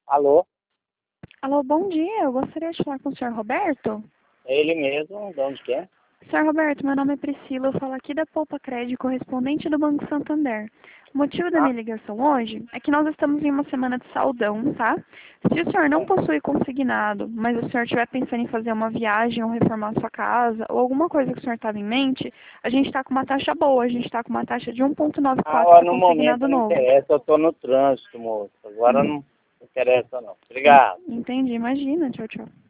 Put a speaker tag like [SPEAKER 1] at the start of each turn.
[SPEAKER 1] Alô?
[SPEAKER 2] Alô, bom dia. Eu gostaria de falar com o senhor Roberto.
[SPEAKER 1] É ele mesmo, de onde que é?
[SPEAKER 2] Senhor Roberto, meu nome é Priscila, eu falo aqui da Poupa Crédito, correspondente do Banco Santander. O motivo da
[SPEAKER 1] Ah,
[SPEAKER 2] minha ligação hoje é que nós estamos em uma semana de saldão, tá? Se o senhor não
[SPEAKER 1] é.
[SPEAKER 2] possui consignado, mas o senhor estiver pensando em fazer uma viagem ou reformar sua casa, ou alguma coisa que o senhor estava em mente, a gente está com uma taxa boa, a gente está com uma taxa de 1,94
[SPEAKER 1] Ah,
[SPEAKER 2] para
[SPEAKER 1] no momento
[SPEAKER 2] consignado
[SPEAKER 1] não
[SPEAKER 2] novo.
[SPEAKER 1] interessa, eu tô no trânsito, moço. Agora
[SPEAKER 2] Hum,
[SPEAKER 1] não interessa não. Obrigado.
[SPEAKER 2] Entendi, imagina. Tchau, tchau.